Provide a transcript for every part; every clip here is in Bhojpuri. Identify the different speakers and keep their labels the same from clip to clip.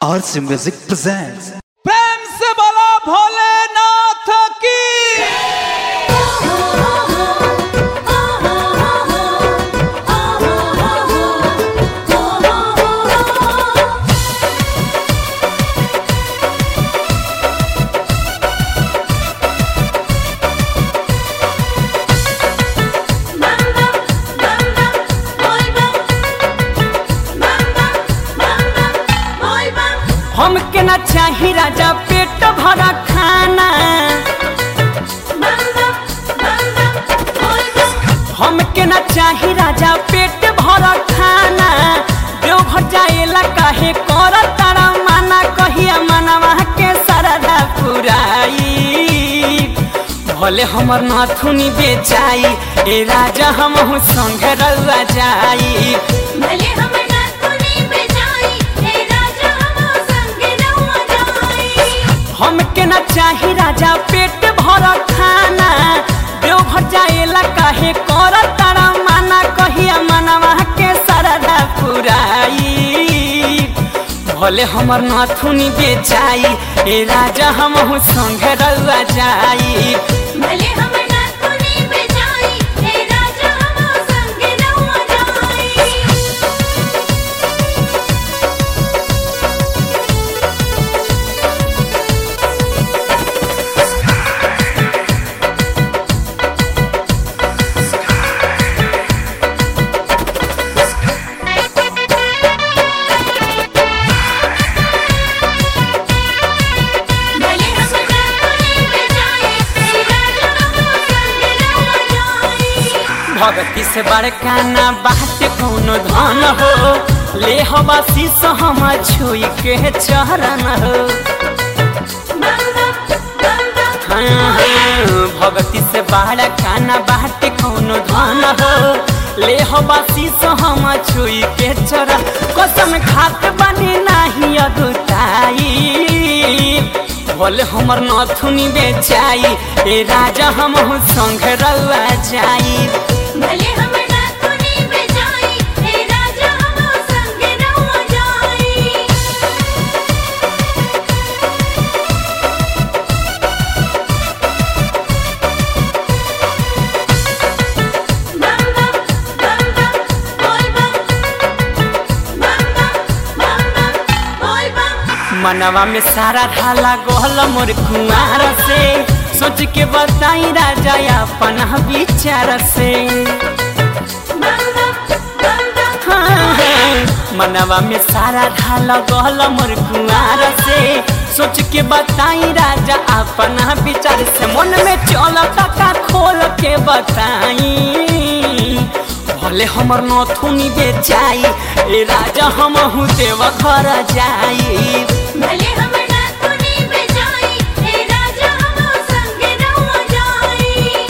Speaker 1: RC Music presents
Speaker 2: प्रेम से बोलो भोलेनाथ की।
Speaker 3: हमके ना चाही राजा पेट भरा खाना, हमके ना चाही राजा पेट भरा खाना। देवघर जाएला काहे कर तारा माना, कहिया मनवा के सरदा पुराई। भले हमर नाथुनी बेचाई ए राजा हमहु संग रउआ जाई।
Speaker 4: भले हमर नाथुनी बेचाई ए राजा हमहु संग रउआ जाई।
Speaker 3: हमके ना चाही राजा पेट भर खाना। देवघर जाएला काहे कर तारा माना, कहिया मनवा के सरदा पुराई। भले हमर नाथुनी बेचाई ए राजा हमहु संग रउआ जाई।
Speaker 4: भले हमर नाथुनी बेचाई ए राजा हमहु संग रउआ जाई। भले हमर नाथुनी बेचाई ए राजा हमहु संग रउआ जाई।
Speaker 3: भगती से बड़का ना बात कौनो धन हो, ले हवा शीश हम छुई के चरण हो। भगती से बड़ा काना बाटे कौनो धन हो, ले हवा शीश हम छुई के चरण। कसम खात बनी नाही अगुताई। भले हमर नाथुनी बेचाई ए राजा हमहु संग रउआ जाई।
Speaker 4: भले हमर नाथुनी बेचाई ए राजा हमहु संग रउआ जाई।
Speaker 3: मनवा में सारा ढाला गोहल मोर कुआर से, सोच के बताई राजा अपन विचार से। मनवा में सारा ढाला गोहल मोर कुआर से, सोच के बताई राजा अपन विचार से। मन में चलता का खोल के बताई। भले हमर नाथुनी बेचाई ए राजा हमहु देवघर जाई।
Speaker 4: भले हमर नाथुनी बेचाई ए राजा हमहु संग रउआ जाई।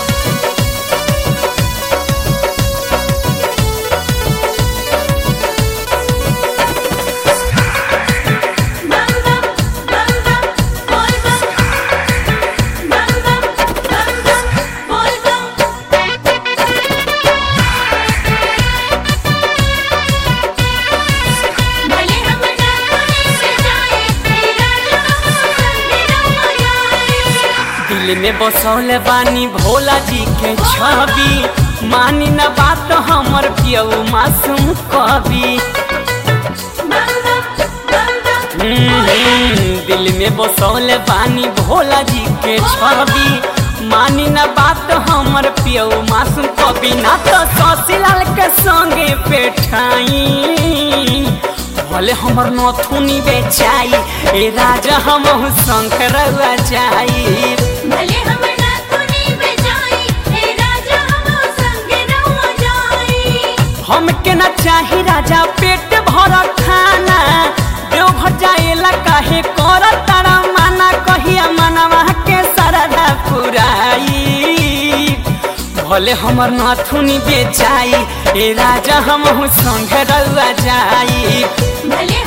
Speaker 4: भले हमर नाथुनी बेचाई ए राजा हमहु संग रउआ जाई।
Speaker 3: दिल में बसौले बानी भोला जी के छवि, मानी न बात हमर पियऊ मासूम कवि। दिल में बसौले बानी भोला जी के छवि, मानी न बात हमर पियऊ मासूम कवि। ना तो शशिलाल के संगे पेठाई। भले हमर नाथुनी बेचाई ए राजा हमहु संग रउआ जाई।
Speaker 4: भले हमर नाथुनी बेचाई ए राजा हमहु संग रउआ जाई।
Speaker 3: हमके ना चाही राजा पेट भर खाना। देवघर जाएला काहे कर तारा माना, कहिया मनवा के सरदा पुराई। भले हमर नाथुनी बेचाई ए राजा हमहु संग रउआ जाई।
Speaker 4: भले